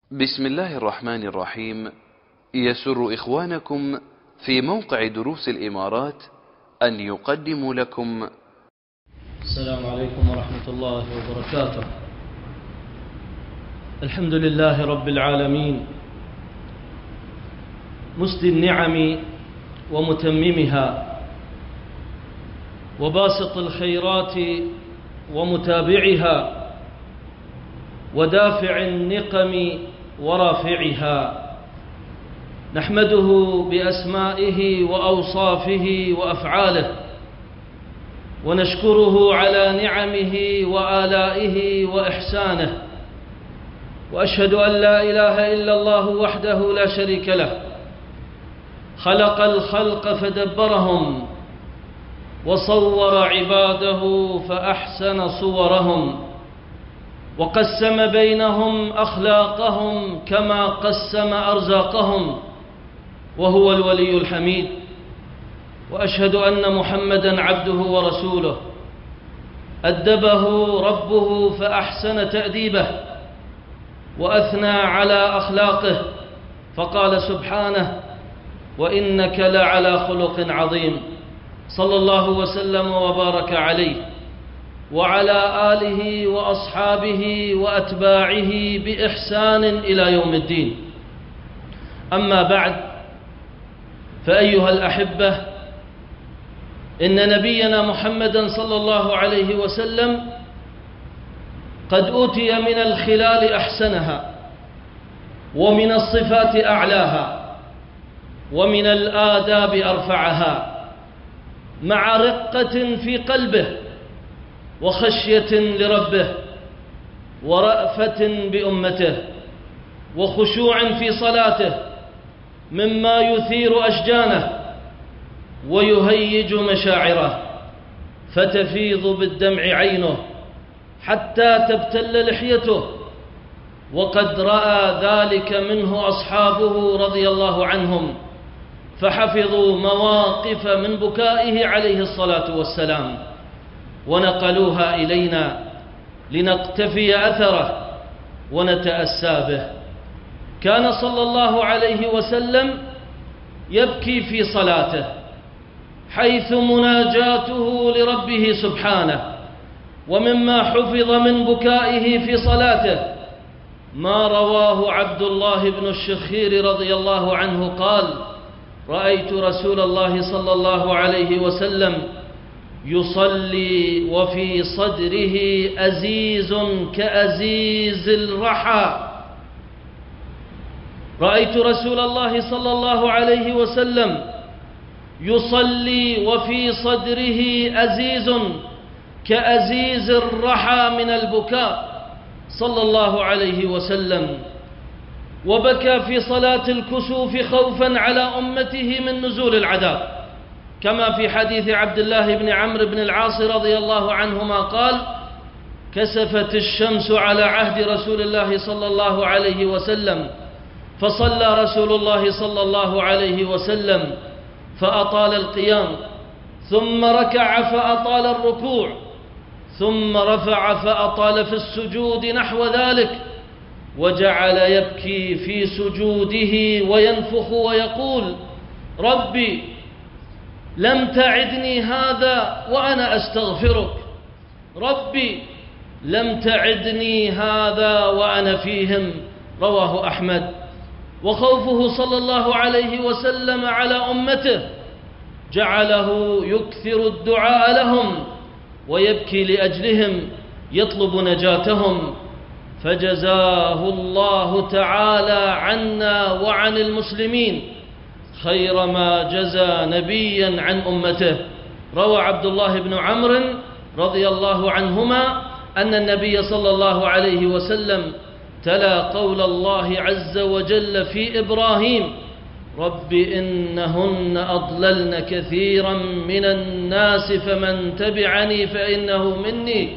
بسم الله الرحمن الرحيم. يسر إخوانكم في موقع دروس الإمارات أن يقدموا لكم السلام عليكم ورحمة الله وبركاته. الحمد لله رب العالمين، مسدي النعم ومتممها، وباسط الخيرات ومتابعها، ودافع النقم ورافعها. نحمده بأسمائه وأوصافه وأفعاله، ونشكره على نعمه وآلائه وإحسانه، وأشهد أن لا إله إلا الله وحده لا شريك له، خلق الخلق فدبرهم، وصور عباده فأحسن صورهم، وقسم بينهم أخلاقهم كما قسم أرزاقهم، وهو الولي الحميد. وأشهد أن محمدًا عبده ورسوله، أدبه ربه فأحسن تأديبه، وأثنى على أخلاقه، فقال سبحانه: وإنك لعلى خلق عظيم. صلى الله وسلم وبارك عليه وعلى آله وأصحابه وأتباعه بإحسان إلى يوم الدين. أما بعد، فأيها الأحبة، إن نبينا محمدًا صلى الله عليه وسلم قد أوتي من الخلال أحسنها، ومن الصفات أعلاها، ومن الآداب أرفعها، مع رقة في قلبه، وخشية لربه، ورأفة بأمته، وخشوع في صلاته، مما يثير أشجانه ويهيج مشاعره، فتفيض بالدمع عينه حتى تبتل لحيته. وقد رأى ذلك منه أصحابه رضي الله عنهم، فحفظوا مواقف من بكائه عليه الصلاة والسلام، ونقلوها إلينا لنقتفي أثره ونتأسى به. كان صلى الله عليه وسلم يبكي في صلاته، حيث مناجاته لربه سبحانه. ومما حفظ من بكائه في صلاته ما رواه عبد الله بن الشخير رضي الله عنه قال: رأيت رسول الله صلى الله عليه وسلم يصلي وفي صدره أزيز كأزيز الرحى. رأيت رسول الله صلى الله عليه وسلم يصلي وفي صدره أزيز كأزيز الرحى من البكاء صلى الله عليه وسلم. وبكى في صلاة الكسوف خوفا على أمته من نزول العذاب، كما في حديث عبد الله بن عمرو بن العاص رضي الله عنهما قال: كسفت الشمس على عهد رسول الله صلى الله عليه وسلم، فصلى رسول الله صلى الله عليه وسلم فأطال القيام، ثم ركع فأطال الركوع، ثم رفع فأطال في السجود نحو ذلك، وجعل يبكي في سجوده وينفخ ويقول: ربي لم تعدني هذا وأنا أستغفرك، ربي لم تعدني هذا وأنا فيهم. رواه أحمد. وخوفه صلى الله عليه وسلم على أمته جعله يكثر الدعاء لهم ويبكي لأجلهم، يطلب نجاتهم، فجزاه الله تعالى عنا وعن المسلمين خير ما جزى نبيا عن أمته. روى عبد الله بن عمرو رضي الله عنهما أن النبي صلى الله عليه وسلم تلا قول الله عز وجل في إبراهيم: رب إنهن أضللن كثيرا من الناس فمن تبعني فإنه مني.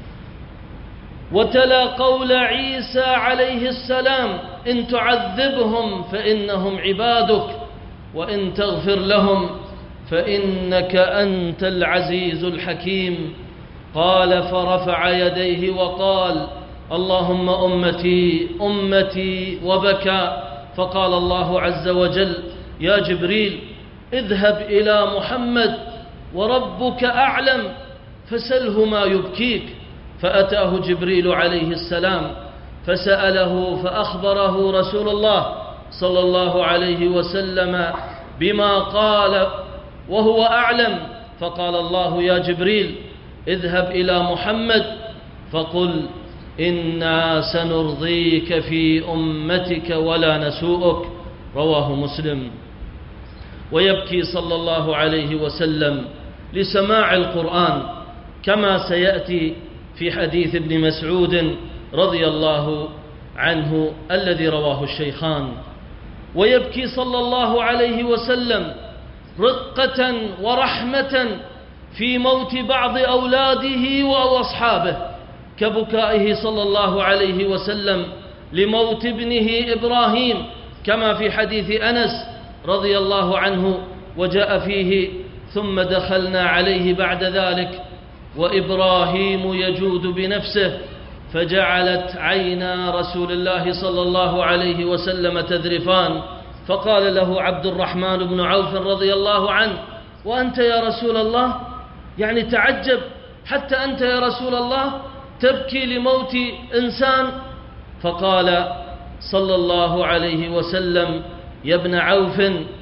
وتلا قول عيسى عليه السلام: إن تعذبهم فإنهم عبادك وإن تغفر لهم فإنك أنت العزيز الحكيم. قال: فرفع يديه وقال: اللهم أمتي أمتي، وبكى. فقال الله عز وجل: يا جبريل اذهب إلى محمد وربك أعلم فسله ما يبكيك. فأتاه جبريل عليه السلام فسأله، فأخبره رسول الله صلى الله عليه وسلم بما قال وهو أعلم. فقال الله: يا جبريل اذهب إلى محمد فقل إنا سنرضيك في أمتك ولا نسوءك. رواه مسلم. ويبكي صلى الله عليه وسلم لسماع القرآن كما سيأتي في حديث ابن مسعود رضي الله عنه الذي رواه الشيخان. ويبكي صلى الله عليه وسلم رقة ورحمة في موت بعض أولاده وأصحابه، كبكائه صلى الله عليه وسلم لموت ابنه إبراهيم كما في حديث أنس رضي الله عنه وجاء فيه: ثم دخلنا عليه بعد ذلك وإبراهيم يجود بنفسه فجعلت عينا رسول الله صلى الله عليه وسلم تذرفان، فقال له عبد الرحمن بن عوف رضي الله عنه: وأنت يا رسول الله؟ يعني تعجب، حتى أنت يا رسول الله تبكي لموت إنسان؟ فقال صلى الله عليه وسلم: يا ابن عوف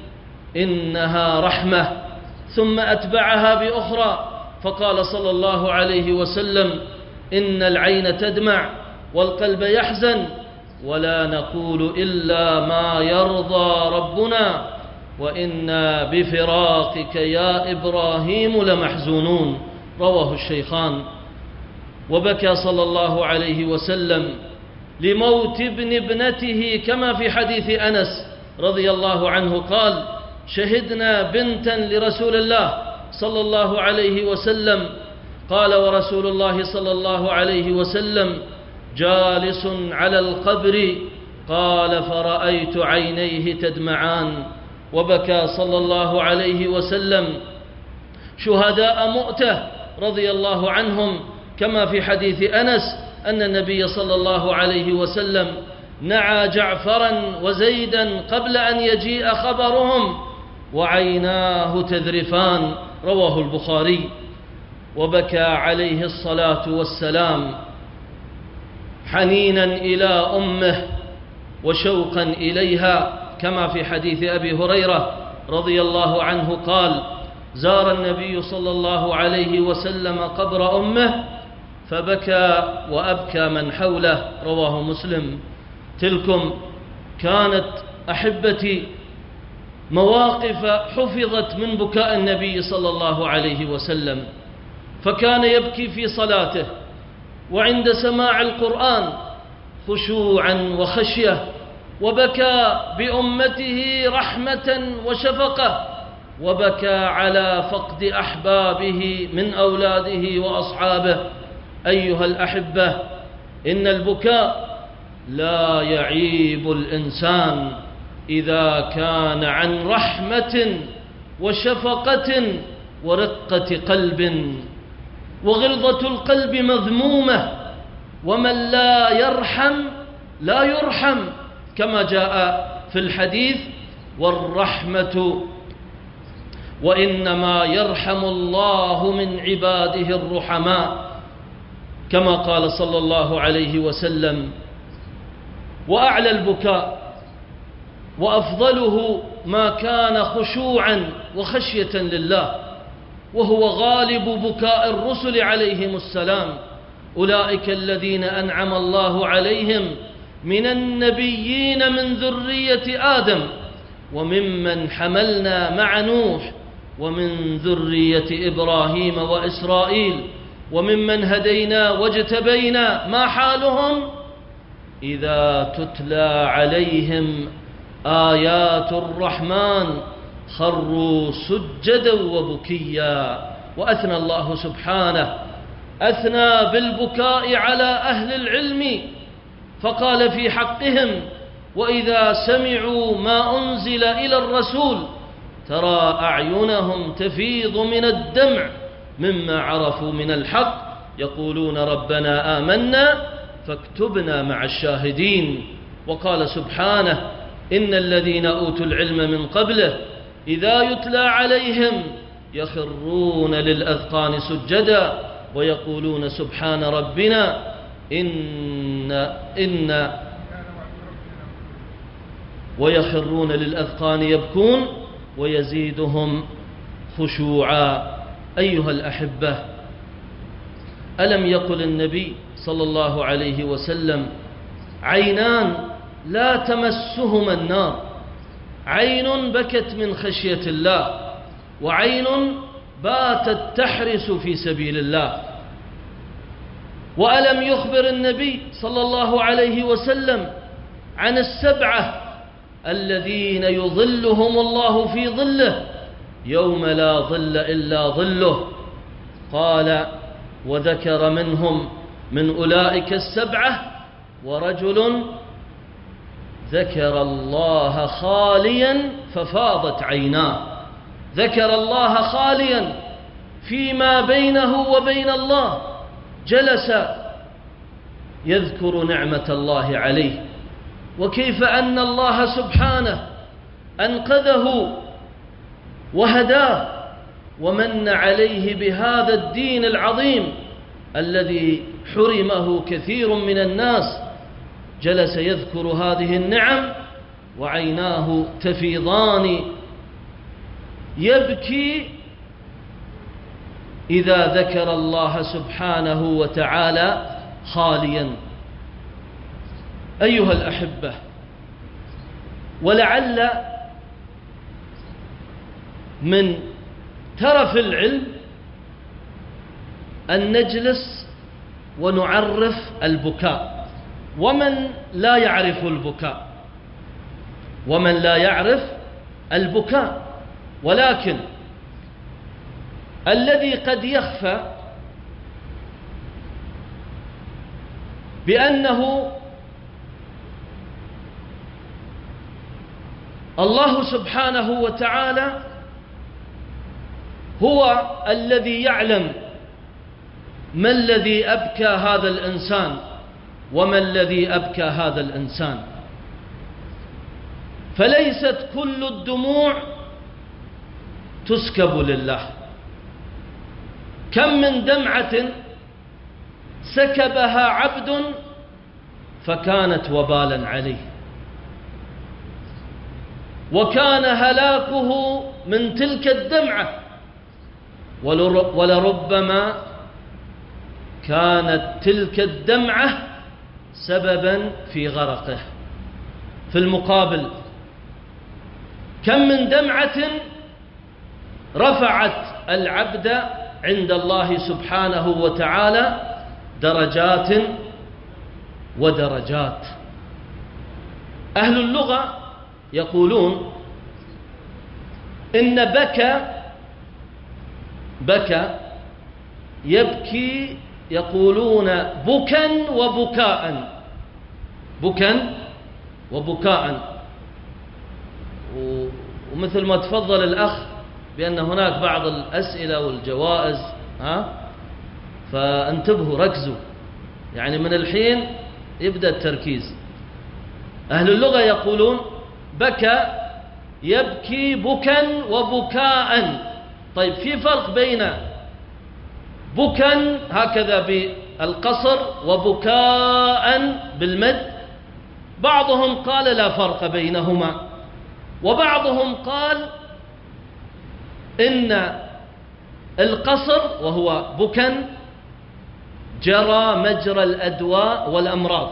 إنها رحمة. ثم أتبعها بأخرى فقال صلى الله عليه وسلم: إن العين تدمع والقلب يحزن ولا نقول إلا ما يرضى ربنا وإنا بفراقك يا إبراهيم لمحزونون. رواه الشيخان. وبكى صلى الله عليه وسلم لموت ابن ابنته كما في حديث أنس رضي الله عنه قال: شهدنا بنتا لرسول الله صلى الله عليه وسلم، قال ورسول الله صلى الله عليه وسلم جالس على القبر، قال: فرأيت عينيه تدمعان. وبكى صلى الله عليه وسلم شهداء مؤتة رضي الله عنهم كما في حديث أنس أن النبي صلى الله عليه وسلم نعى جعفرا وزيدا قبل أن يجيء خبرهم وعيناه تذرفان. رواه البخاري. وبكى عليه الصلاة والسلام حنينا إلى أمه وشوقا إليها كما في حديث أبي هريرة رضي الله عنه قال: زار النبي صلى الله عليه وسلم قبر أمه فبكى وأبكى من حوله. رواه مسلم. تلكم كانت أحبتي مواقف حفظت من بكاء النبي صلى الله عليه وسلم، فكان يبكي في صلاته وعند سماع القرآن خشوعا وخشية، وبكى بأمته رحمة وشفقة، وبكى على فقد أحبابه من أولاده وأصحابه. أيها الأحبة، إن البكاء لا يعيب الإنسان إذا كان عن رحمة وشفقة ورقة قلب، وغلظة القلب مذمومة، ومن لا يرحم لا يرحم كما جاء في الحديث: والرحمة وإنما يرحم الله من عباده الرحماء، كما قال صلى الله عليه وسلم. وأعلى البكاء وأفضله ما كان خشوعا وخشية لله، وهو غالب بكاء الرسل عليهم السلام. أولئك الذين أنعم الله عليهم من النبيين من ذرية آدم وممن حملنا مع نوح ومن ذرية إبراهيم وإسرائيل وممن هدينا واجتبينا. ما حالهم؟ إذا تتلى عليهم آيات الرحمن خروا سجدا وبكيا. وأثنى الله سبحانه أثنى بالبكاء على أهل العلم فقال في حقهم: وإذا سمعوا ما أنزل إلى الرسول ترى أعينهم تفيض من الدمع مما عرفوا من الحق يقولون ربنا آمنا فاكتبنا مع الشاهدين. وقال سبحانه: إن الذين أوتوا العلم من قبله إذا يتلى عليهم يخرون للأذقان سجدا ويقولون سبحان ربنا ويخرون للأذقان يبكون ويزيدهم خشوعا. أيها الأحبة، ألم يقل النبي صلى الله عليه وسلم: عينان لا تمسهما النار، عين بكت من خشية الله، وعين باتت تحرس في سبيل الله. وألم يخبر النبي صلى الله عليه وسلم عن السبعة الذين يظلهم الله في ظله يوم لا ظل إلا ظله؟ قال: وذكر منهم من أولئك السبعة ورجل ذكر الله خاليا ففاضت عيناه. ذكر الله خاليا فيما بينه وبين الله، جلس يذكر نعمة الله عليه، وكيف أن الله سبحانه أنقذه وهداه ومن عليه بهذا الدين العظيم الذي حرمه كثير من الناس. جلس يذكر هذه النعم وعيناه تفيضان، يبكي إذا ذكر الله سبحانه وتعالى خاليا. أيها الأحبة، ولعل من ترف العلم أن نجلس ونعرف البكاء، ومن لا يعرف البكاء، ومن لا يعرف البكاء. ولكن الذي قد يخفى بأنه الله سبحانه وتعالى هو الذي يعلم ما الذي أبكى هذا الإنسان وما الذي أبكى هذا الإنسان. فليست كل الدموع تسكب لله. كم من دمعة سكبها عبد فكانت وبالا عليه، وكان هلاكه من تلك الدمعة، ولربما كانت تلك الدمعة سببا في غرقه. في المقابل، كم من دمعة رفعت العبد عند الله سبحانه وتعالى درجات ودرجات. أهل اللغة يقولون إن بكى يبكي، يقولون بكا وبكاء، بكا وبكاء. ومثل ما تفضل الأخ بأن هناك بعض الأسئلة والجوائز، فانتبهوا ركزوا، يعني من الحين يبدأ التركيز. أهل اللغة يقولون بكى يبكي بكا وبكاء. طيب، في فرق بين بكا هكذا بالقصر وبكاء بالمد. بعضهم قال لا فرق بينهما، وبعضهم قال إن القصر وهو بكا جرى مجرى الأدواء والأمراض،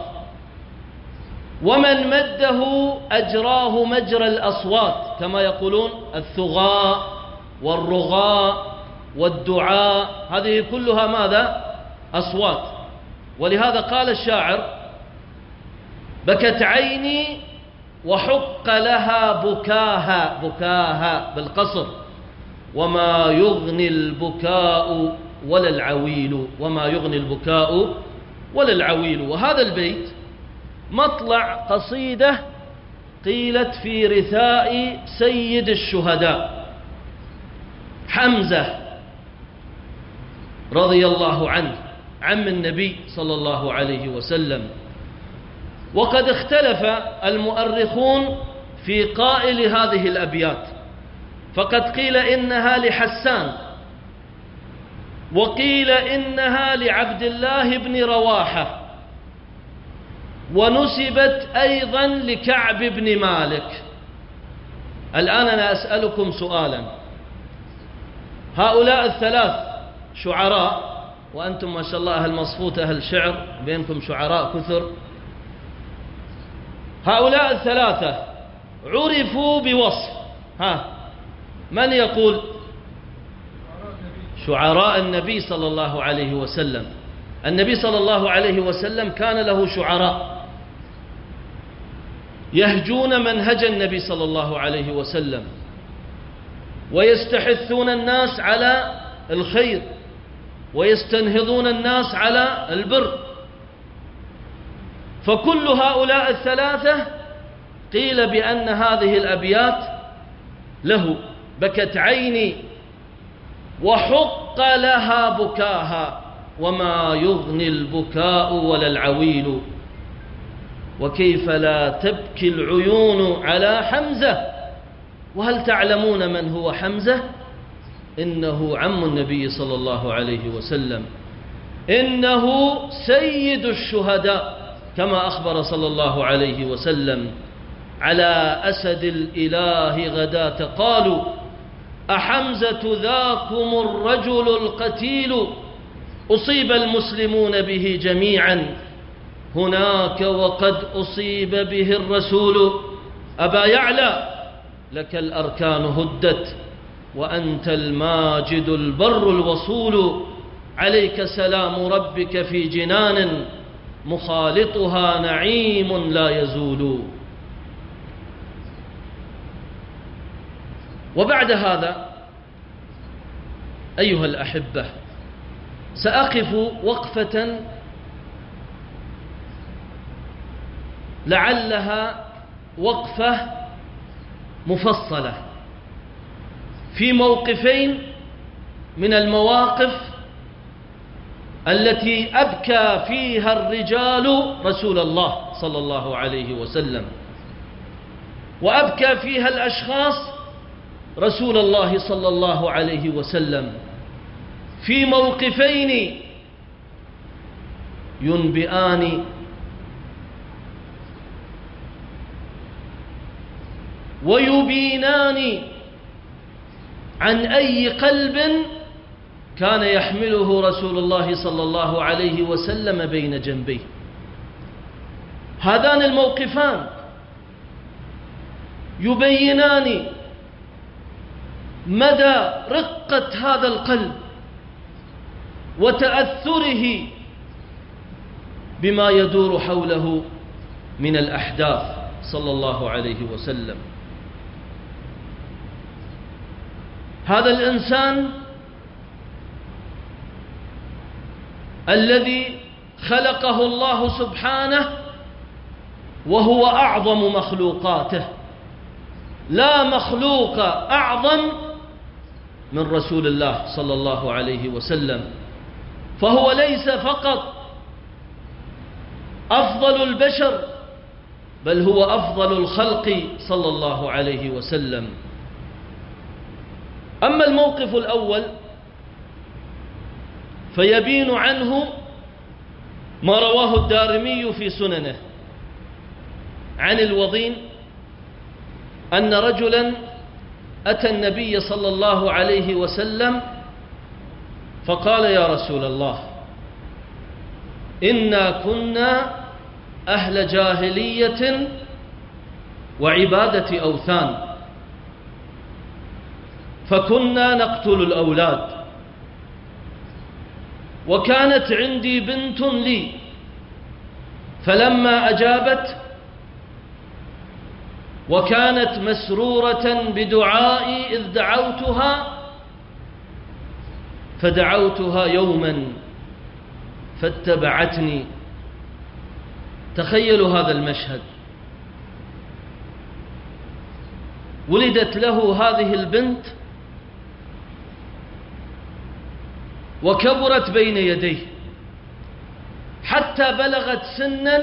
ومن مده أجراه مجرى الأصوات، كما يقولون الثغاء والرغاء والدعاء، هذه كلها ماذا؟ أصوات. ولهذا قال الشاعر: بكت عيني وحق لها بكاها، بكاها بالقصر، وما يغني البكاء ولا العويل، وما يغني البكاء ولا العويل. وهذا البيت مطلع قصيدة قيلت في رثاء سيد الشهداء حمزة رضي الله عنه، عم النبي صلى الله عليه وسلم. وقد اختلف المؤرخون في قائل هذه الأبيات، فقد قيل إنها لحسان، وقيل إنها لعبد الله بن رواحة، ونسبت أيضا لكعب بن مالك. الآن أنا أسألكم سؤالا، هؤلاء الثلاث شعراء، وأنتم ما شاء الله أهل مصفوت أهل شعر، بينكم شعراء كثر، هؤلاء الثلاثة عرفوا بوصف، من يقول؟ شعراء النبي صلى الله عليه وسلم. النبي صلى الله عليه وسلم كان له شعراء يهجون منهج النبي صلى الله عليه وسلم، ويستحثون الناس على الخير، ويستنهضون الناس على البر. فكل هؤلاء الثلاثة قيل بأن هذه الأبيات له: بكت عيني وحق لها بكاها، وما يغني البكاء ولا العويل، وكيف لا تبكي العيون على حمزة، وهل تعلمون من هو حمزة؟ إنه عم النبي صلى الله عليه وسلم، إنه سيد الشهداء، كما أخبر صلى الله عليه وسلم: على أسد الإله غداة قالوا أحمزة ذاكم الرجل القتيل، أصيب المسلمون به جميعا هناك وقد أصيب به الرسول، أبا يعلى لك الأركان هدت وأنت الماجد البر الوصول، عليك سلام ربك في جنان مخالطها نعيم لا يزول. وبعد هذا أيها الأحبة سأقف وقفة لعلها وقفة مفصلة في موقفين من المواقف التي أبكى فيها الرجال رسول الله صلى الله عليه وسلم، وأبكى فيها الأشخاص رسول الله صلى الله عليه وسلم، في موقفين ينبئان ويبينان عن أي قلب كان يحمله رسول الله صلى الله عليه وسلم بين جنبيه. هذان الموقفان يبينان مدى رقة هذا القلب وتأثره بما يدور حوله من الأحداث صلى الله عليه وسلم. هذا الإنسان الذي خلقه الله سبحانه وهو أعظم مخلوقاته، لا مخلوق أعظم من رسول الله صلى الله عليه وسلم، فهو ليس فقط أفضل البشر بل هو أفضل الخلق صلى الله عليه وسلم. أما الموقف الأول فيبين عنه ما رواه الدارمي في سننه عن الوضين أن رجلا أتى النبي صلى الله عليه وسلم فقال: يا رسول الله، إنا كنا أهل جاهلية وعبادة أوثان، فكنا نقتل الأولاد، وكانت عندي بنت لي، فلما أجابت وكانت مسرورة بدعائي إذ دعوتها، فدعوتها يوما فاتبعتني. تخيلوا هذا المشهد، ولدت له هذه البنت وكبرت بين يديه، حتى بلغت سنا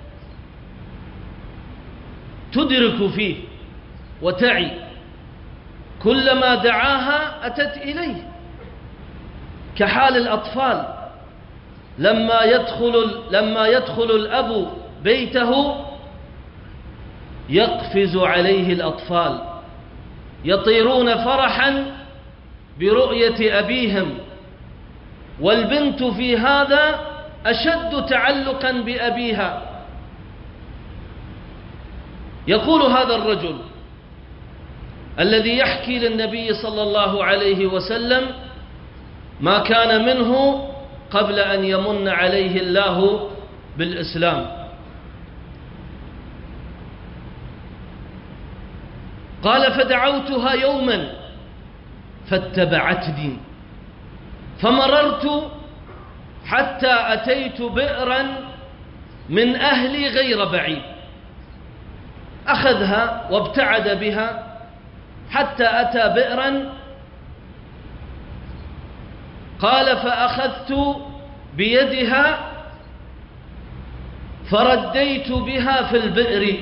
تدرك فيه وتعي، كلما دعاها أتت إليه، كحال الأطفال لما يدخل الأب بيته يقفز عليه الأطفال، يطيرون فرحا برؤية أبيهم، والبنت في هذا أشد تعلقا بأبيها. يقول هذا الرجل الذي يحكي للنبي صلى الله عليه وسلم ما كان منه قبل أن يمن عليه الله بالإسلام، قال: فدعوتها يوما فاتبعتني، فمررت حتى أتيت بئرا من أهلي غير بعيد، أخذها وابتعد بها حتى أتى بئرا، قال: فأخذت بيدها فرديت بها في البئر،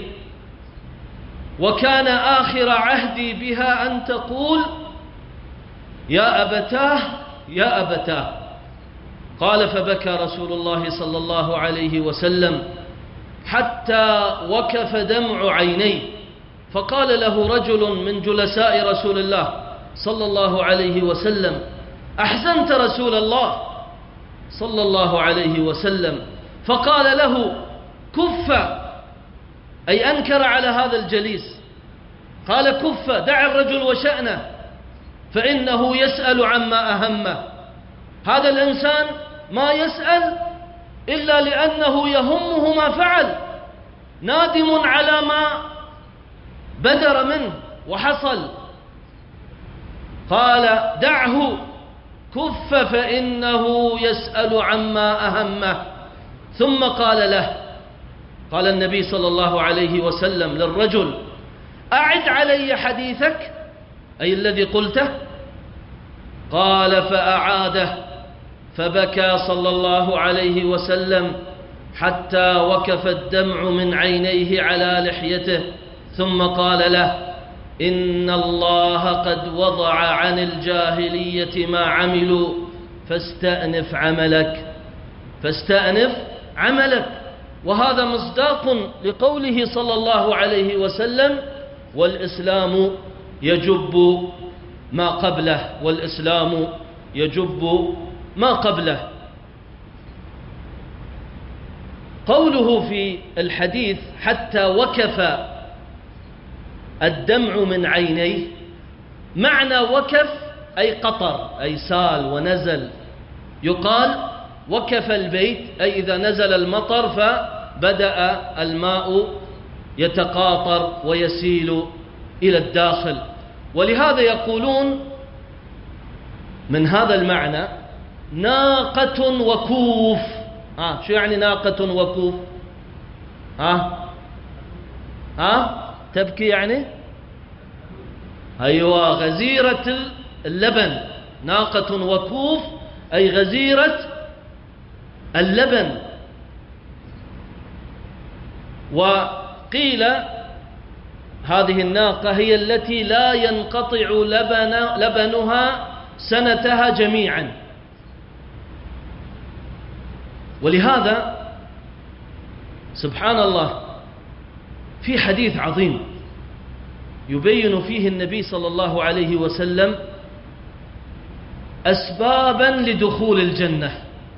وكان آخر عهدي بها أن تقول: يا أبتاه يا أبتاه. قال: فبكى رسول الله صلى الله عليه وسلم حتى وكف دمع عينيه، فقال له رجل من جلساء رسول الله صلى الله عليه وسلم: أحزنت رسول الله صلى الله عليه وسلم؟ فقال له: كف، أي أنكر على هذا الجليس، قال: كف، دع الرجل وشأنه، فإنه يسأل عما أهمه. هذا الإنسان ما يسأل إلا لأنه يهمه ما فعل، نادم على ما بدر منه وحصل. قال: دعه، كف، فإنه يسأل عما أهمه. ثم قال له، قال النبي صلى الله عليه وسلم للرجل: أعد علي حديثك، أي الذي قلته. قال: فأعاده، فبكى صلى الله عليه وسلم حتى وكف الدمع من عينيه على لحيته، ثم قال له: إن الله قد وضع عن الجاهلية ما عملوا، فاستأنف عملك، فاستأنف عملك. وهذا مصداق لقوله صلى الله عليه وسلم: والإسلام يجب ما قبله، والإسلام يجب ما قبله. قوله في الحديث حتى وكف الدمع من عينيه، معنى وكف أي قطر، أي سال ونزل. يقال وكف البيت، أي إذا نزل المطر فبدأ الماء يتقاطر ويسيل إلى الداخل. ولهذا يقولون من هذا المعنى ناقة وكوف. شو يعني ناقة وكوف؟ تبكي يعني؟ أيوة، غزيرة اللبن. ناقة وكوف أي غزيرة اللبن. وقيل هذه الناقة هي التي لا ينقطع لبنها سنتها جميعا. ولهذا سبحان الله في حديث عظيم يبين فيه النبي صلى الله عليه وسلم أسبابا لدخول الجنة.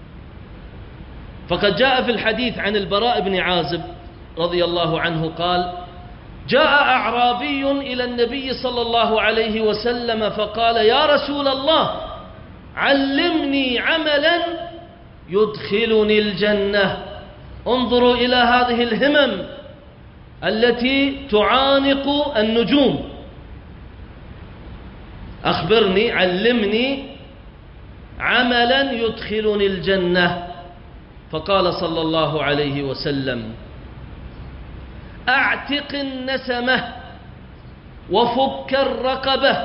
فقد جاء في الحديث عن البراء بن عازب رضي الله عنه قال: جاء أعرابي إلى النبي صلى الله عليه وسلم فقال: يا رسول الله، علمني عملا يدخلني الجنة. انظروا إلى هذه الهمم التي تعانق النجوم. أخبرني، علمني عملا يدخلني الجنة. فقال صلى الله عليه وسلم: أعتق النسمة وفك الرقبة.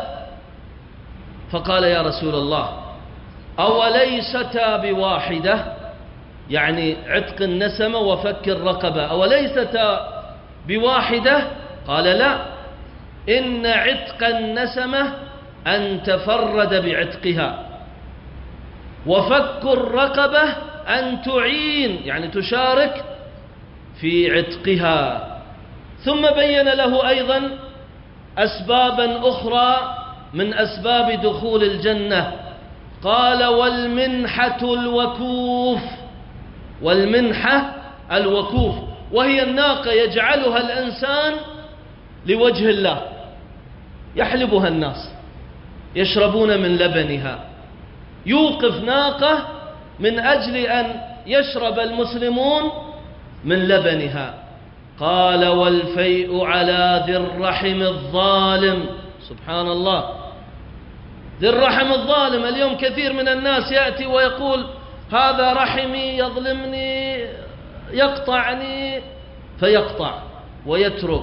فقال: يا رسول الله، أوليستا بواحدة؟ يعني عتق النسمة وفك الرقبة، أوليست بواحدة؟ قال لا، إن عتق النسمة أن تفرد بعتقها، وفك الرقبة أن تعين يعني تشارك في عتقها. ثم بين له أيضا أسبابا أخرى من أسباب دخول الجنة، قال والمنحة الوكوف. والمنحة الوكوف وهي الناقة يجعلها الإنسان لوجه الله، يحلبها الناس يشربون من لبنها، يوقف ناقة من أجل أن يشرب المسلمون من لبنها. قال والفيء على ذي الرحم الظالم. سبحان الله، ذي الرحم الظالم. اليوم كثير من الناس يأتي ويقول هذا رحمي يظلمني يقطعني، فيقطع ويترك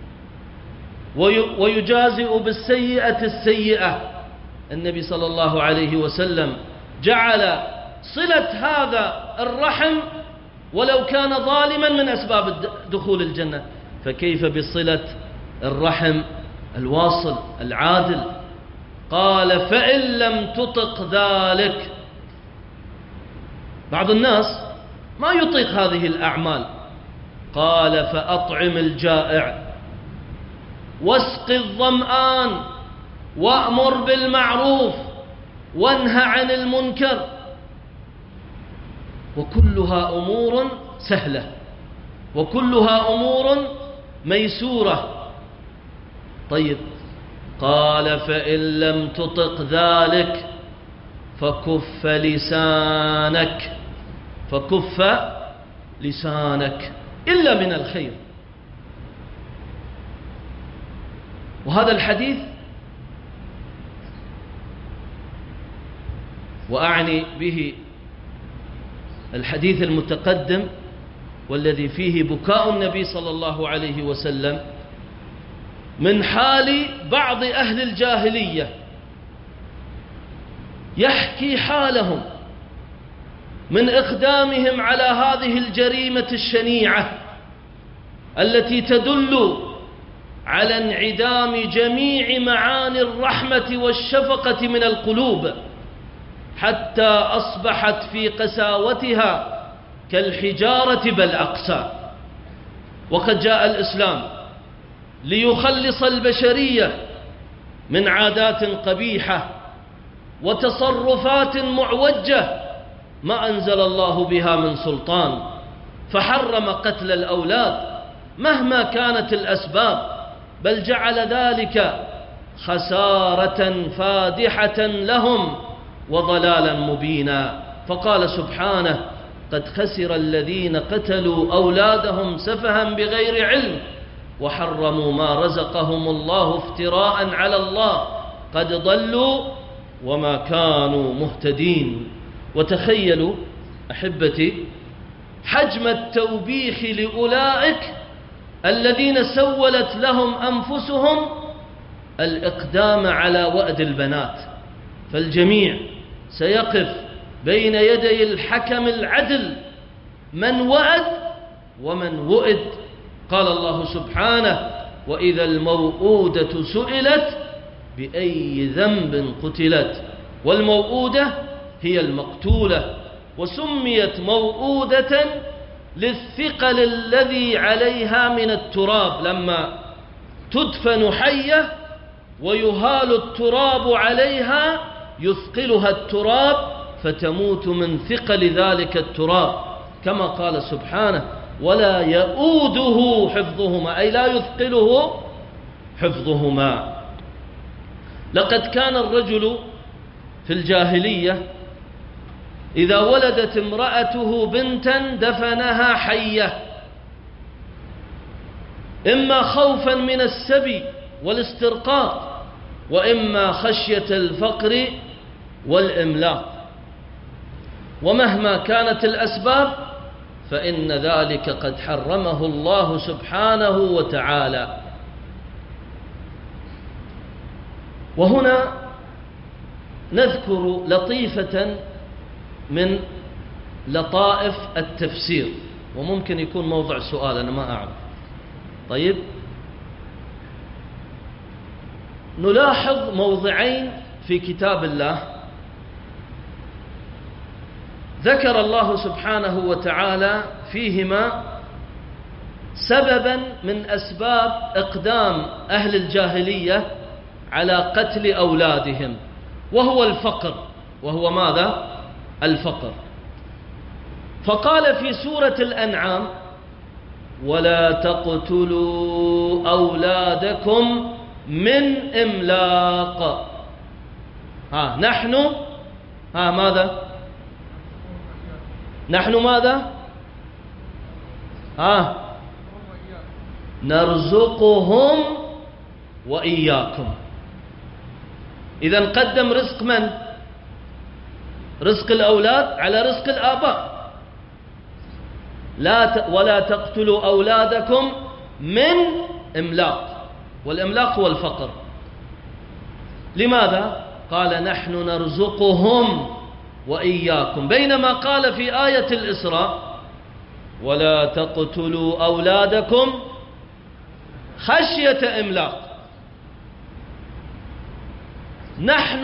ويجازئ بالسيئة السيئة. النبي صلى الله عليه وسلم جعل صلة هذا الرحم ولو كان ظالما من أسباب دخول الجنة، فكيف بصلة الرحم الواصل العادل؟ قال فإن لم تطق ذلك. بعض الناس ما يطيق هذه الأعمال. قال فأطعم الجائع، واسق الظمآن، وأمر بالمعروف، وانهى عن المنكر، وكلها أمور سهلة وكلها أمور ميسورة. طيب، قال فإن لم تطق ذلك فكف لسانك، فكف لسانك إلا من الخير. وهذا الحديث، وأعني به الحديث المتقدم والذي فيه بكاء النبي صلى الله عليه وسلم من حال بعض أهل الجاهلية، يحكي حالهم من إقدامهم على هذه الجريمة الشنيعة التي تدل على انعدام جميع معاني الرحمة والشفقة من القلوب، حتى أصبحت في قساوتها كالحجارة بل أقسى. وقد جاء الإسلام ليخلص البشرية من عادات قبيحة وتصرفات معوجة ما أنزل الله بها من سلطان، فحرم قتل الأولاد مهما كانت الأسباب، بل جعل ذلك خسارة فادحة لهم وضلالا مبينا. فقال سبحانه قد خسر الذين قتلوا أولادهم سفها بغير علم وحرموا ما رزقهم الله افتراء على الله قد ضلوا وما كانوا مهتدين. وتخيلوا أحبتي حجم التوبيخ لأولئك الذين سولت لهم أنفسهم الإقدام على وأد البنات، فالجميع سيقف بين يدي الحكم العدل من وأد ومن وئد. قال الله سبحانه وإذا الموءودة سئلت بأي ذنب قتلت، والموءودة هي المقتولة، وسميت موءودة للثقل الذي عليها من التراب، لما تدفن حية ويهال التراب عليها يثقلها التراب فتموت من ثقل ذلك التراب، كما قال سبحانه ولا يؤوده حفظهما، أي لا يثقله حفظهما. لقد كان الرجل في الجاهلية إذا ولدت امرأته بنتا دفنها حية، إما خوفا من السبي والاسترقاق، وإما خشية الفقر والإملاق، ومهما كانت الأسباب فإن ذلك قد حرمه الله سبحانه وتعالى. وهنا نذكر لطيفة من لطائف التفسير، وممكن يكون موضع سؤال أنا ما أعرف. طيب، نلاحظ موضعين في كتاب الله ذكر الله سبحانه وتعالى فيهما سببا من أسباب إقدام أهل الجاهلية على قتل أولادهم، وهو الفقر. وهو ماذا؟ الفقر. فقال في سورة الأنعام: ولا تقتلوا أولادكم من إملاق. نحن ماذا؟ نحن ماذا؟ نرزقهم وإياكم. إذن قدم رزق من؟ رزق الأولاد على رزق الآباء. ولا تقتلوا أولادكم من إملاق، والإملاق هو الفقر. لماذا؟ قال: نحن نرزقهم وإياكم، بينما قال في آية الإسراء: ولا تقتلوا أولادكم خشية إملاق. نحن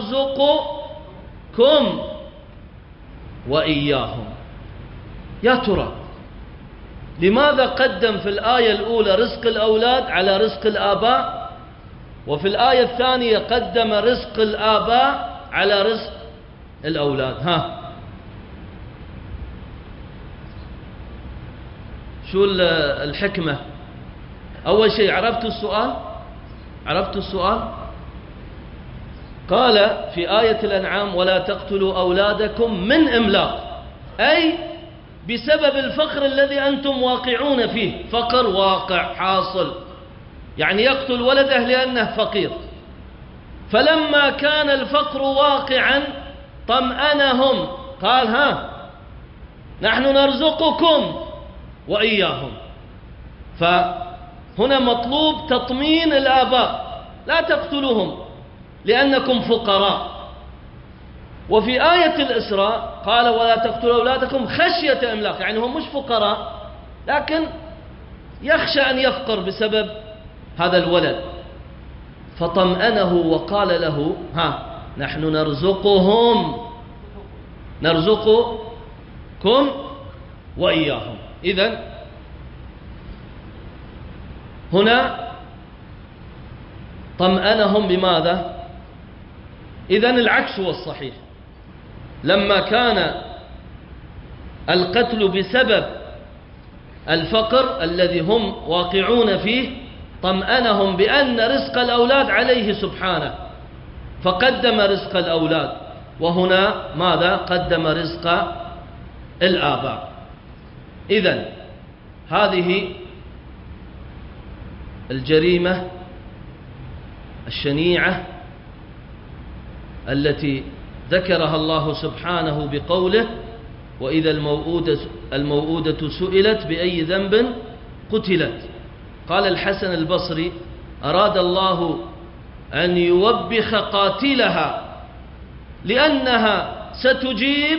نرزقكم وإياهم. يا ترى لماذا قدم في الآية الأولى رزق الأولاد على رزق الآباء، وفي الآية الثانية قدم رزق الآباء على رزق الأولاد؟ شو الحكمة؟ أول شيء، عرفتوا السؤال؟ قال في آية الأنعام: ولا تقتلوا أولادكم من إملاق، أي بسبب الفقر الذي أنتم واقعون فيه. فقر واقع حاصل، يعني يقتل ولده لأنه فقير. فلما كان الفقر واقعا طمأنهم، قال: نحن نرزقكم وإياهم. فهنا مطلوب تطمين الآباء: لا تقتلوهم لأنكم فقراء. وفي آية الإسراء قال: ولا تقتلوا أولادكم خشية إملاق، يعني هم مش فقراء لكن يخشى أن يفقر بسبب هذا الولد. فطمأنه وقال له: نحن نرزقكم وإياهم. إذن هنا طمأنهم بماذا؟ إذن العكس هو الصحيح. لما كان القتل بسبب الفقر الذي هم واقعون فيه، طمأنهم بأن رزق الأولاد عليه سبحانه، فقدم رزق الأولاد. وهنا ماذا؟ قدم رزق الآباء. إذن هذه الجريمة الشنيعة التي ذكرها الله سبحانه بقوله: وإذا الموءودة سئلت بأي ذنب قتلت. قال الحسن البصري: أراد الله أن يوبخ قاتلها لأنها ستجيب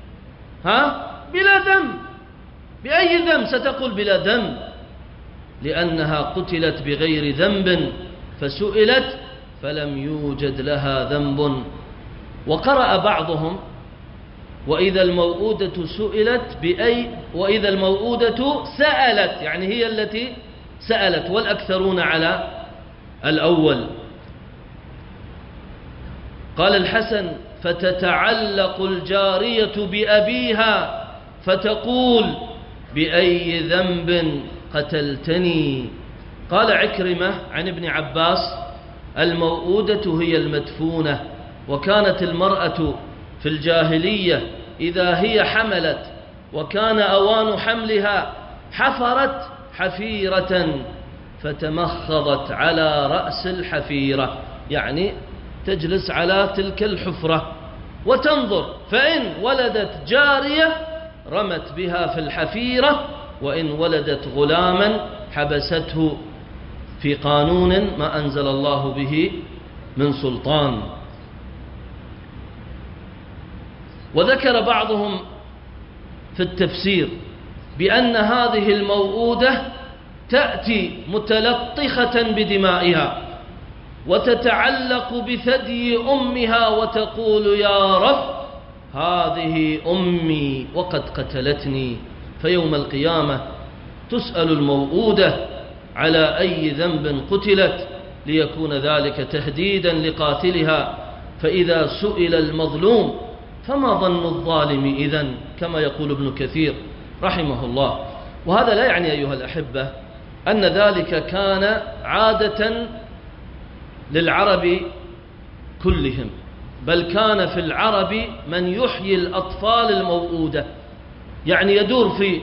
بلا ذنب. بأي ذنب ستقول بلا ذنب؟ لأنها قتلت بغير ذنب فسئلت فلم يوجد لها ذنب. وقرأ بعضهم: وإذا الموءودة وإذا الموءودة سألت، يعني هي التي سألت، والأكثرون على الأول. قال الحسن: فتتعلق الجارية بأبيها فتقول: بأي ذنب قتلتني؟ قال عكرمة عن ابن عباس: الموءودة هي المدفونة. وكانت المرأة في الجاهلية إذا هي حملت وكان أوان حملها حفرت حفيرة فتمخضت على رأس الحفيرة، يعني تجلس على تلك الحفرة وتنظر، فإن ولدت جارية رمت بها في الحفيرة، وإن ولدت غلاما حبسته في قانون ما أنزل الله به من سلطان. وذكر بعضهم في التفسير بأن هذه الموؤودة تأتي متلطخة بدمائها وتتعلق بثدي أمها وتقول يا رب هذه أمي وقد قتلتني. فيوم القيامة تسأل الموؤودة على أي ذنب قتلت ليكون ذلك تهديدا لقاتلها. فإذا سئل المظلوم فما ظن الظالم إذن، كما يقول ابن كثير رحمه الله. وهذا لا يعني أيها الأحبة أن ذلك كان عادة للعرب كلهم، بل كان في العرب من يحيي الأطفال الموؤودة، يعني يدور في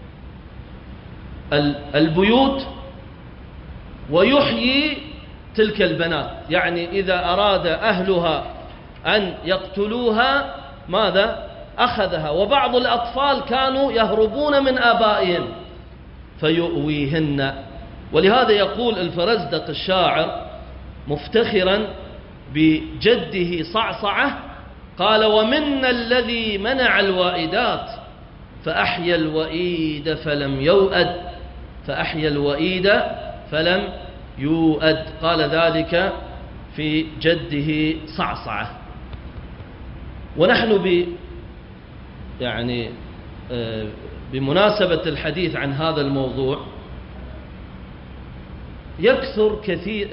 البيوت ويحيي تلك البنات. يعني إذا أراد أهلها أن يقتلوها ماذا؟ أخذها. وبعض الأطفال كانوا يهربون من آبائهم فيؤويهن. ولهذا يقول الفرزدق الشاعر مفتخرا بجده صعصعة قال ومنا الذي منع الوائدات فأحيا الوئيد فلم يوأد، فأحيا الوئيد فلم يوأد، قال ذلك في جده صعصعة. ونحن بمناسبة الحديث عن هذا الموضوع يكثر كثير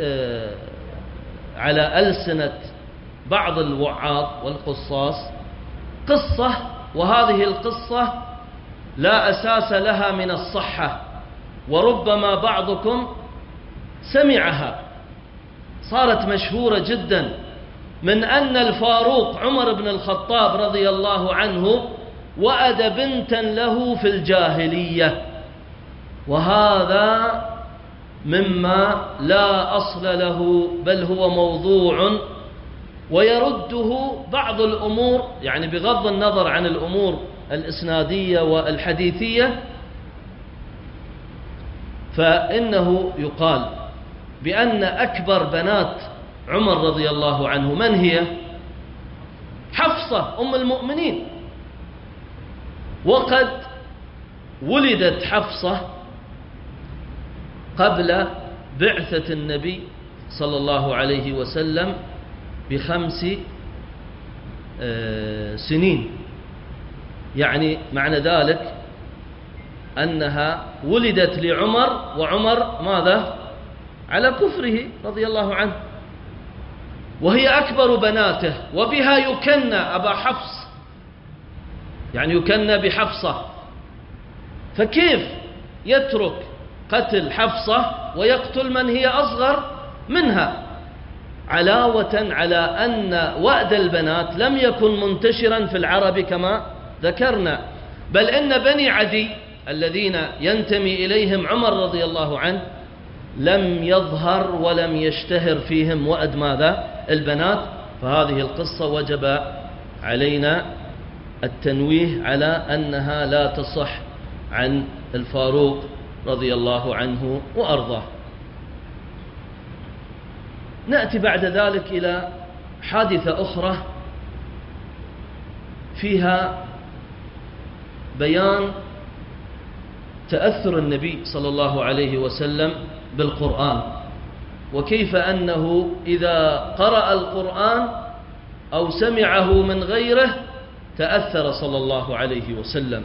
على ألسنة بعض الوعاظ والقصاص قصة، وهذه القصة لا أساس لها من الصحة، وربما بعضكم سمعها، صارت مشهورة جدا، من أن الفاروق عمر بن الخطاب رضي الله عنه وأد بنتا له في الجاهلية. وهذا مما لا أصل له، بل هو موضوع ويرده بعض الأمور، يعني بغض النظر عن الأمور الإسنادية والحديثية، فإنه يقال بأن أكبر بنات عمر رضي الله عنه من هي؟ حفصة أم المؤمنين. وقد ولدت حفصة قبل بعثة النبي صلى الله عليه وسلم ب5 سنين، يعني معنى ذلك أنها ولدت لعمر وعمر ماذا؟ على كفره رضي الله عنه، وهي أكبر بناته، وبها يكنى أبا حفص، يعني يكنى بحفصة. فكيف يترك قتل حفصة ويقتل من هي أصغر منها؟ علاوة على أن وأد البنات لم يكن منتشرا في العرب كما ذكرنا، بل إن بني عدي الذين ينتمي إليهم عمر رضي الله عنه لم يظهر ولم يشتهر فيهم وأد ماذا؟ البنات. فهذه القصة وجب علينا التنويه على أنها لا تصح عن الفاروق رضي الله عنه وأرضاه. نأتي بعد ذلك إلى حادثة أخرى فيها بيان تأثر النبي صلى الله عليه وسلم بالقرآن، وكيف أنه إذا قرأ القرآن أو سمعه من غيره تأثر صلى الله عليه وسلم.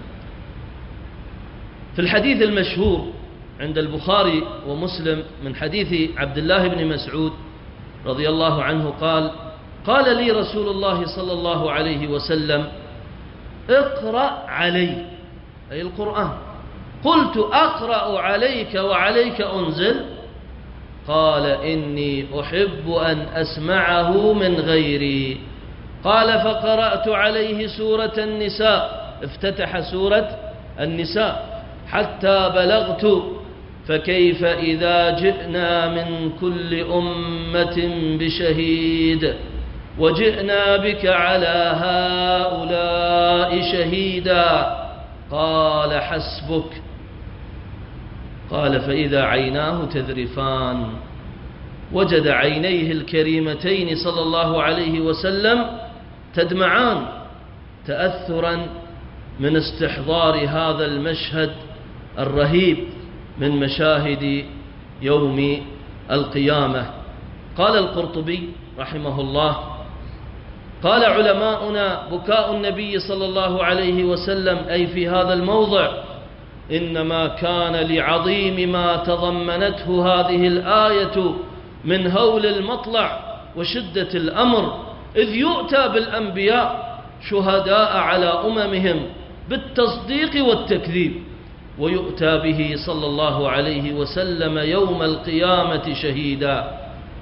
في الحديث المشهور عند البخاري ومسلم من حديث عبد الله بن مسعود رضي الله عنه قال لي رسول الله صلى الله عليه وسلم اقرأ علي، أي القرآن. قلت أقرأ عليك وعليك أنزل؟ قال إني أحب أن أسمعه من غيري. قال فقرأت عليه سورة النساء، افتتح سورة النساء حتى بلغت فكيف إذا جئنا من كل أمة بشهيد وجئنا بك على هؤلاء شهيدا. قال حسبك. قال فإذا عيناه تذرفان. وجد عينيه الكريمتين صلى الله عليه وسلم تدمعان تأثرا من استحضار هذا المشهد الرهيب من مشاهد يوم القيامة. قال القرطبي رحمه الله: قال علماؤنا: بكاء النبي صلى الله عليه وسلم أي في هذا الموضع إنما كان لعظيم ما تضمنته هذه الآية من هول المطلع وشدة الأمر، إذ يؤتى بالأنبياء شهداء على أممهم بالتصديق والتكذيب، ويؤتى به صلى الله عليه وسلم يوم القيامة شهيدا.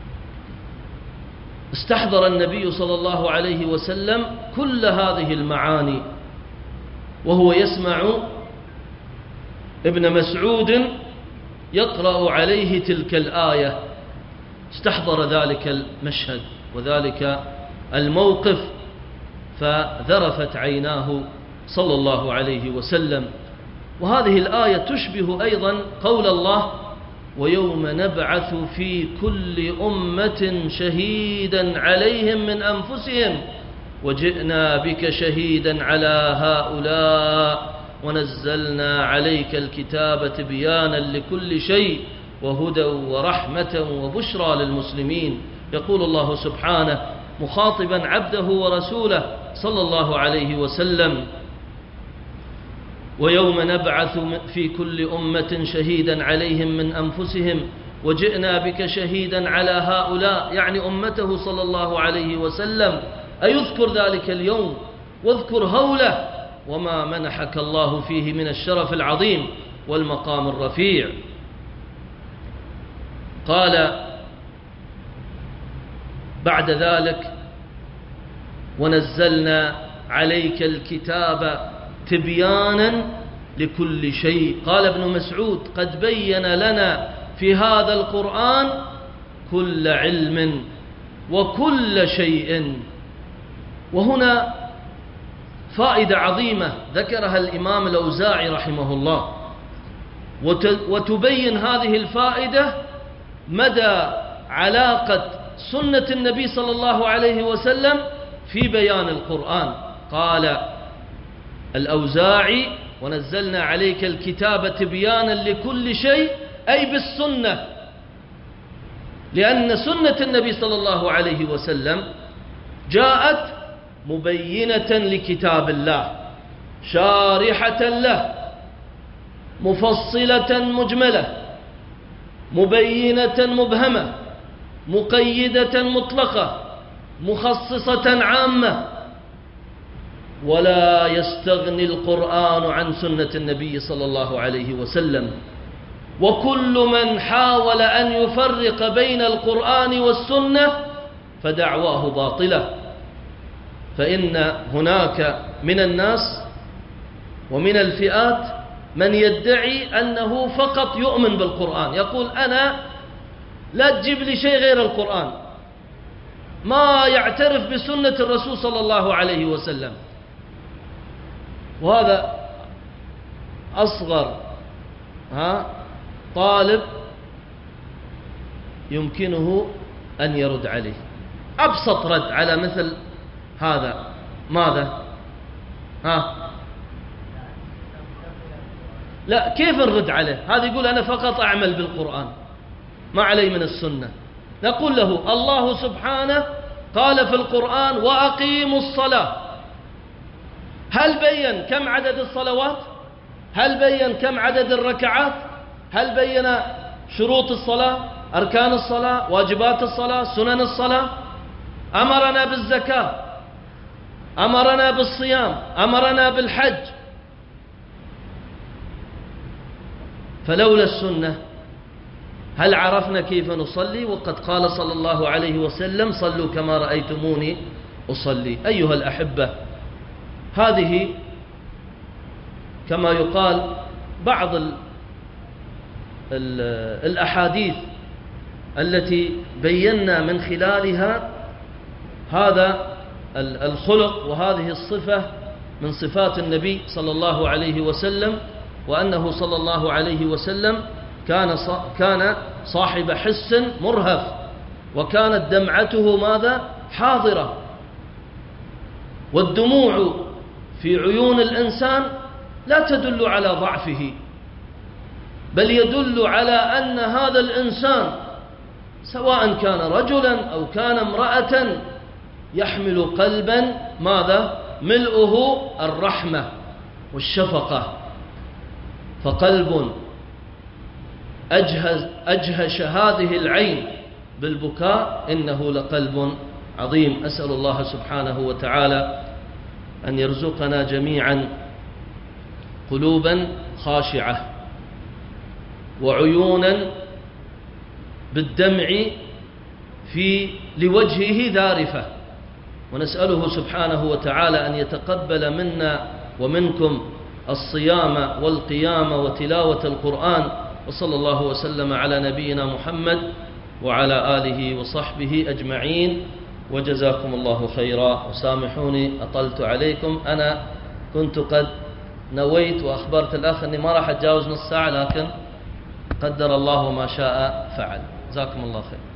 استحضر النبي صلى الله عليه وسلم كل هذه المعاني وهو يسمع ابن مسعود يقرأ عليه تلك الآية، استحضر ذلك المشهد وذلك الموقف، فذرفت عيناه صلى الله عليه وسلم. وهذه الآية تشبه أيضا قول الله: ويوم نبعث في كل أمة شهيدا عليهم من أنفسهم وجئنا بك شهيدا على هؤلاء ونزلنا عليك الكتاب تبيانا لكل شيء وهدى ورحمة وبشرى للمسلمين. يقول الله سبحانه مخاطبا عبده ورسوله صلى الله عليه وسلم: ويوم نبعث في كل أمة شهيدا عليهم من أنفسهم وجئنا بك شهيدا على هؤلاء، يعني أمته صلى الله عليه وسلم. أيذكر ذلك اليوم واذكر هوله وما منحك الله فيه من الشرف العظيم والمقام الرفيع. قال بعد ذلك: ونزلنا عليك الكتاب تبيانا لكل شيء. قال ابن مسعود: قد بين لنا في هذا القرآن كل علم وكل شيء. وهنا فائدة عظيمة ذكرها الإمام الأوزاعي رحمه الله، وتبين هذه الفائدة مدى علاقة سنة النبي صلى الله عليه وسلم في بيان القرآن. قال الأوزاعي: ونزلنا عليك الكتاب تبيانا لكل شيء، أي بالسنة، لأن سنة النبي صلى الله عليه وسلم جاءت مبينة لكتاب الله، شارحة له، مفصلة مجملة، مبينة مبهمة، مقيدة مطلقة، مخصصة عامة. ولا يستغني القرآن عن سنة النبي صلى الله عليه وسلم. وكل من حاول أن يفرق بين القرآن والسنة فدعواه باطلة، فإن هناك من الناس ومن الفئات من يدعي أنه فقط يؤمن بالقرآن، يقول: أنا لا تجيب لي شيء غير القرآن، ما يعترف بسنة الرسول صلى الله عليه وسلم. وهذا أصغر طالب يمكنه أن يرد عليه. أبسط رد على مثل هذا ماذا؟ لا، كيف نرد عليه؟ هذا يقول: أنا فقط أعمل بالقرآن، ما علي من السنة. نقول له: الله سبحانه قال في القرآن: وأقيموا الصلاة. هل بين كم عدد الصلوات؟ هل بين كم عدد الركعات؟ هل بين شروط الصلاة، أركان الصلاة، واجبات الصلاة، سنن الصلاة؟ أمرنا بالزكاة، أمرنا بالصيام، أمرنا بالحج. فلولا السنة هل عرفنا كيف نصلي؟ وقد قال صلى الله عليه وسلم: صلوا كما رأيتموني أصلي. أيها الأحبة، هذه كما يقال بعض الأحاديث التي بينا من خلالها هذا الخلق وهذه الصفة من صفات النبي صلى الله عليه وسلم، وأنه صلى الله عليه وسلم كان صاحب حس مرهف، وكانت دمعته ماذا؟ حاضرة. والدموع في عيون الإنسان لا تدل على ضعفه، بل يدل على أن هذا الإنسان سواء كان رجلا أو كان امرأة يحمل قلبا ماذا؟ ملؤه الرحمة والشفقة. فقلب أجهش هذه العين بالبكاء إنه لقلب عظيم. أسأل الله سبحانه وتعالى أن يرزقنا جميعا قلوبا خاشعة وعيونا بالدمع لوجهه ذارفة، ونسأله سبحانه وتعالى أن يتقبل منا ومنكم الصيام والقيام وتلاوة القرآن، وصلى الله وسلم على نبينا محمد وعلى آله وصحبه أجمعين، وجزاكم الله خيرا. وسامحوني أطلت عليكم، أنا كنت قد نويت وأخبرت الأخ أني ما راح أتجاوز نص ساعة، لكن قدر الله ما شاء فعل. جزاكم الله خير.